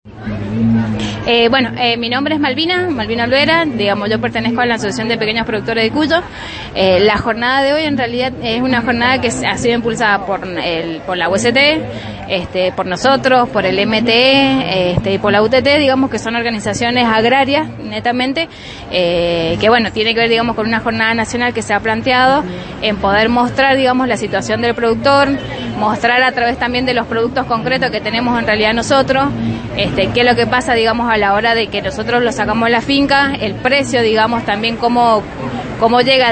Mi nombre es Malvina Olvera, digamos, yo pertenezco a la Asociación de Pequeños Productores de Cuyo. La jornada de hoy en realidad es una jornada que ha sido impulsada por la UST, por nosotros, por el MTE, y por la UTT, digamos, que son organizaciones agrarias, netamente, que bueno, tiene que ver, digamos, con una jornada nacional que se ha planteado en poder mostrar, digamos, la situación del productor, mostrar a través también de los productos concretos que tenemos en realidad nosotros, qué es lo que pasa, digamos, a la hora de que nosotros lo sacamos de la finca, el precio, digamos, también cómo llega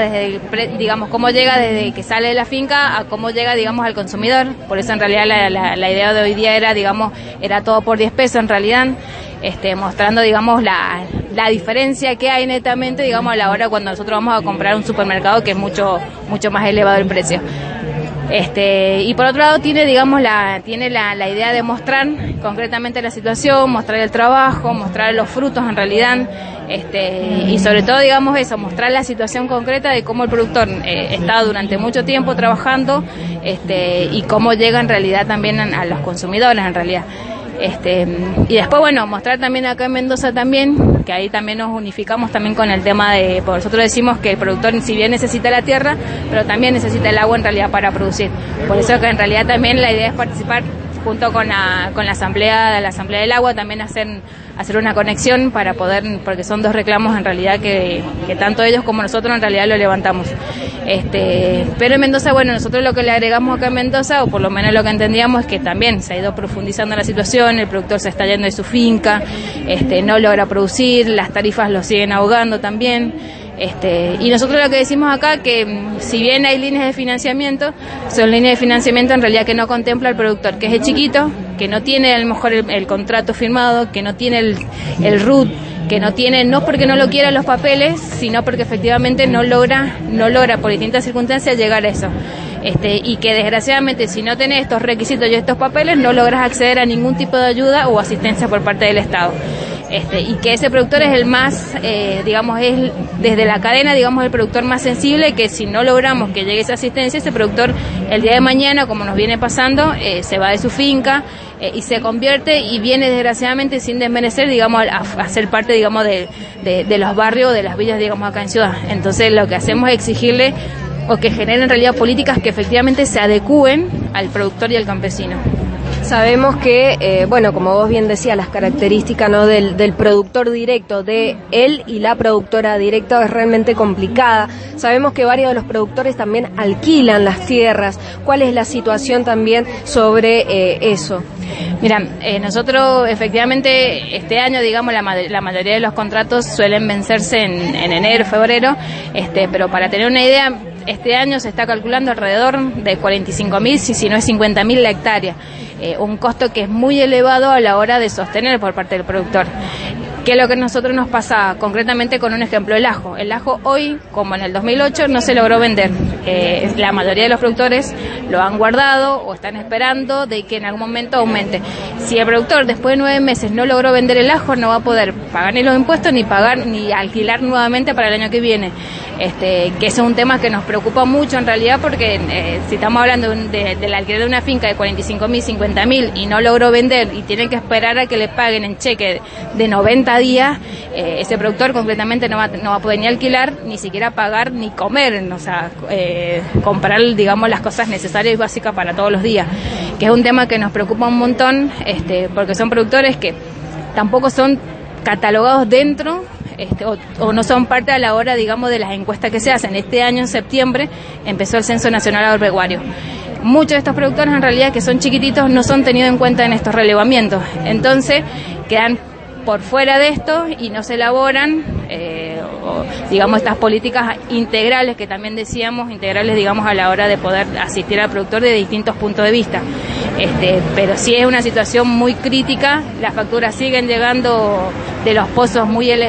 desde que sale de la finca a cómo llega, digamos, al consumidor. Por eso en realidad la idea de hoy día era todo por 10 pesos en realidad, mostrando, digamos, la diferencia que hay netamente, digamos, a la hora cuando nosotros vamos a comprar un supermercado, que es mucho más elevado el precio. Y por otro lado tiene, digamos, la idea de mostrar concretamente la situación, mostrar el trabajo, mostrar los frutos en realidad, y sobre todo, digamos, eso, mostrar la situación concreta de cómo el productor está durante mucho tiempo trabajando, y cómo llega en realidad también a los consumidores en realidad. Y después, bueno, mostrar también acá en Mendoza también, que ahí también nos unificamos también con el tema de, porque nosotros decimos que el productor si bien necesita la tierra, pero también necesita el agua en realidad para producir. Por eso que en realidad también la idea es participar junto con la asamblea del agua, también hacer una conexión para poder, porque son dos reclamos en realidad que tanto ellos como nosotros en realidad lo levantamos. Pero en Mendoza, bueno, nosotros lo que le agregamos acá en Mendoza, o por lo menos lo que entendíamos, es que también se ha ido profundizando la situación, el productor se está yendo de su finca, no logra producir, las tarifas lo siguen ahogando también. Y nosotros lo que decimos acá, que si bien hay líneas de financiamiento, son líneas de financiamiento en realidad que no contempla al productor, que es el chiquito, que no tiene a lo mejor el contrato firmado, que no tiene el RUT, que no tiene, no porque no lo quiera los papeles, sino porque efectivamente no logra por distintas circunstancias llegar a eso. Y que desgraciadamente si no tenés estos requisitos y estos papeles no logras acceder a ningún tipo de ayuda o asistencia por parte del Estado. Y que ese productor es el más, digamos, es desde la cadena, digamos, el productor más sensible, que si no logramos que llegue esa asistencia, ese productor el día de mañana, como nos viene pasando, se va de su finca y se convierte y viene desgraciadamente sin desmerecer, digamos, a ser parte, digamos, de los barrios, de las villas, digamos, acá en Ciudad. Entonces lo que hacemos es exigirle o que generen en realidad políticas que efectivamente se adecúen al productor y al campesino. Sabemos que, bueno, como vos bien decías, las características, ¿no?, del productor directo, de él y la productora directa es realmente complicada. Sabemos que varios de los productores también alquilan las tierras. ¿Cuál es la situación también sobre eso? Mira, nosotros efectivamente este año, digamos, la mayoría de los contratos suelen vencerse en enero, febrero, pero para tener una idea, este año se está calculando alrededor de 45.000, si no es 50.000 la hectárea. Un costo que es muy elevado a la hora de sostener por parte del productor. ¿Qué es lo que a nosotros nos pasa concretamente con un ejemplo? El ajo. El ajo hoy, como en el 2008, no se logró vender. La mayoría de los productores lo han guardado o están esperando de que en algún momento aumente. Si el productor después de 9 meses no logró vender el ajo, no va a poder pagar ni los impuestos ni alquilar nuevamente para el año que viene. Que ese es un tema que nos preocupa mucho en realidad, porque si estamos hablando del alquiler de una finca de 45.000, 50.000 y no logró vender y tienen que esperar a que le paguen en cheque de 90 días, ese productor concretamente no va a poder ni alquilar, ni siquiera pagar, ni comer, o sea, comprar, digamos, las cosas necesarias y básicas para todos los días, que es un tema que nos preocupa un montón, porque son productores que tampoco son catalogados dentro, o no son parte a la hora, digamos, de las encuestas que se hacen. Este año, en septiembre, empezó el Censo Nacional Agropecuario. Muchos de estos productores, en realidad, que son chiquititos, no son tenidos en cuenta en estos relevamientos. Entonces, quedan por fuera de esto y no se elaboran, digamos, estas políticas integrales que también decíamos, integrales, digamos, a la hora de poder asistir al productor de distintos puntos de vista. Pero sí es una situación muy crítica, las facturas siguen llegando de los pozos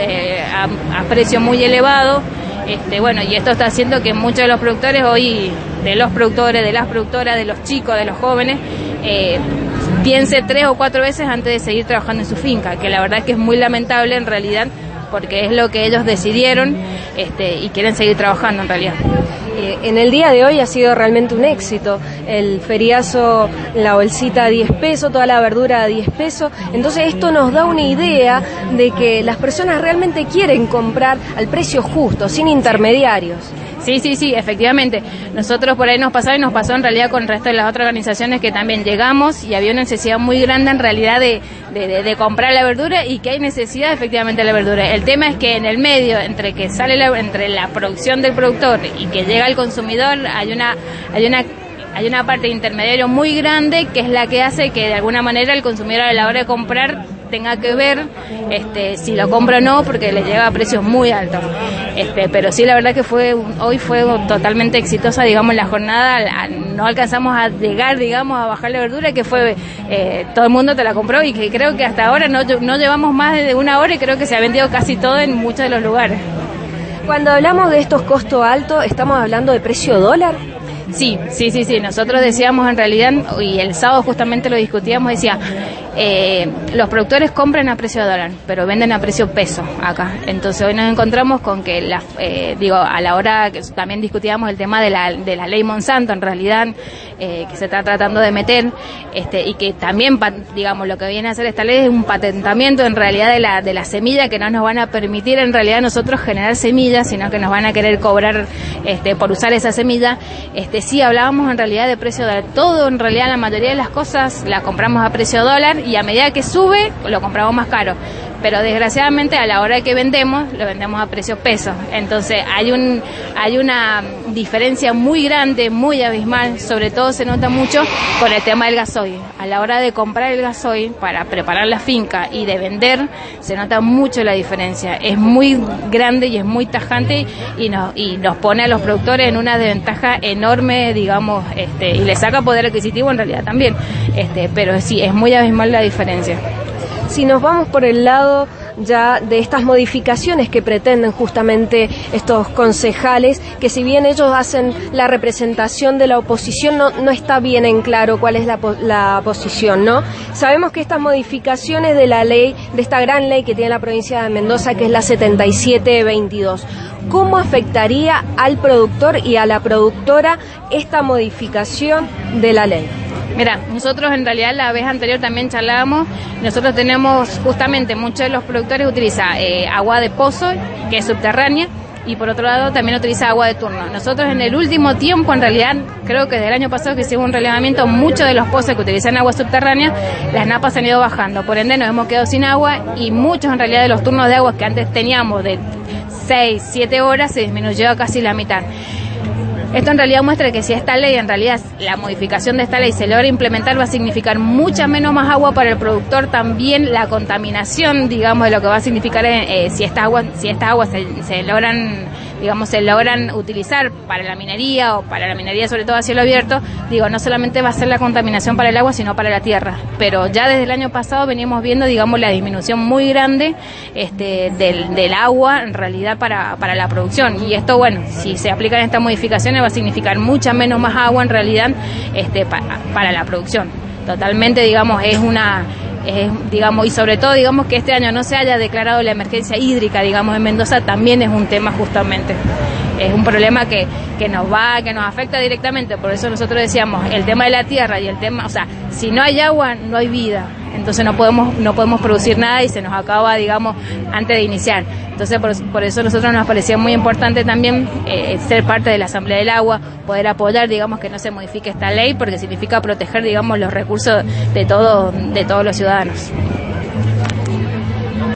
a precio muy elevado. Bueno, y esto está haciendo que muchos de los productores hoy, de los productores, de las productoras, de los chicos, de los jóvenes, piense 3 o 4 veces antes de seguir trabajando en su finca, que la verdad es que es muy lamentable en realidad, porque es lo que ellos decidieron y quieren seguir trabajando en realidad. En el día de hoy ha sido realmente un éxito. El feriazo, la bolsita a 10 pesos, toda la verdura a 10 pesos. Entonces esto nos da una idea de que las personas realmente quieren comprar al precio justo, sin intermediarios. Sí, efectivamente. Nosotros por ahí nos pasó y nos pasó en realidad con el resto de las otras organizaciones que también llegamos y había una necesidad muy grande en realidad de comprar la verdura y que hay necesidad efectivamente de la verdura. El tema es que en el medio, entre que sale entre la producción del productor y que llega al consumidor, hay una parte de intermediario muy grande que es la que hace que de alguna manera el consumidor a la hora de comprar tenga que ver si lo compra o no, porque le llega a precios muy altos. Pero sí, la verdad que hoy fue totalmente exitosa, digamos, la jornada. No alcanzamos a llegar, digamos, a bajar la verdura, que fue todo el mundo te la compró y que creo que hasta ahora no llevamos más de una hora y creo que se ha vendido casi todo en muchos de los lugares. Cuando hablamos de estos costos altos, ¿estamos hablando de precio dólar? Sí. Nosotros decíamos en realidad, y el sábado justamente lo discutíamos, decía, los productores compran a precio dólar, pero venden a precio peso acá. Entonces hoy nos encontramos con que, a la hora que también discutíamos el tema de la ley Monsanto, en realidad, que se está tratando de meter, y que también, digamos, lo que viene a hacer esta ley es un patentamiento en realidad de la semilla, que no nos van a permitir en realidad nosotros generar semillas, sino que nos van a querer cobrar por usar esa semilla. Sí, hablábamos en realidad de precio dólar. Todo, en realidad, la mayoría de las cosas las compramos a precio dólar y a medida que sube, lo compramos más caro. Pero desgraciadamente a la hora que vendemos, lo vendemos a precio peso. Entonces hay una diferencia muy grande, muy abismal. Sobre todo se nota mucho con el tema del gasoil. A la hora de comprar el gasoil para preparar la finca y de vender, se nota mucho la diferencia. Es muy grande y es muy tajante y nos pone a los productores en una desventaja enorme, digamos, y le saca poder adquisitivo en realidad también. Pero sí, es muy abismal la diferencia. Si nos vamos por el lado ya de estas modificaciones que pretenden justamente estos concejales, que si bien ellos hacen la representación de la oposición, no está bien en claro cuál es la posición, ¿no? Sabemos que estas modificaciones de la ley, de esta gran ley que tiene la provincia de Mendoza, que es la 7722, ¿cómo afectaría al productor y a la productora esta modificación de la ley? Mira, nosotros en realidad la vez anterior también charlábamos, nosotros tenemos justamente, muchos de los productores utilizan agua de pozo, que es subterránea, y por otro lado también utiliza agua de turno. Nosotros en el último tiempo, en realidad, creo que desde el año pasado que hicimos un relevamiento, muchos de los pozos que utilizan agua subterránea, las napas han ido bajando, por ende nos hemos quedado sin agua y muchos en realidad de los turnos de agua que antes teníamos de 6, 7 horas se disminuyó a casi la mitad. Esto en realidad muestra que si esta ley, en realidad la modificación de esta ley se logra implementar, va a significar mucha menos más agua para el productor, también la contaminación, digamos, de lo que va a significar si esta agua se logran utilizar para la minería o para la minería sobre todo a cielo abierto, no solamente va a ser la contaminación para el agua, sino para la tierra. Pero ya desde el año pasado venimos viendo, digamos, la disminución muy grande del agua en realidad para la producción. Y esto, bueno, si se aplican estas modificaciones va a significar mucha menos más agua en realidad para la producción. Totalmente, digamos, y sobre todo, digamos, que este año no se haya declarado la emergencia hídrica, digamos, en Mendoza, también es un tema justamente. Es un problema que nos afecta directamente, por eso nosotros decíamos, el tema de la tierra y el tema, o sea, si no hay agua, no hay vida. Entonces no podemos producir nada y se nos acaba, digamos, antes de iniciar. Entonces por eso a nosotros nos parecía muy importante también ser parte de la Asamblea del Agua, poder apoyar, digamos, que no se modifique esta ley, porque significa proteger, digamos, los recursos de todos los ciudadanos.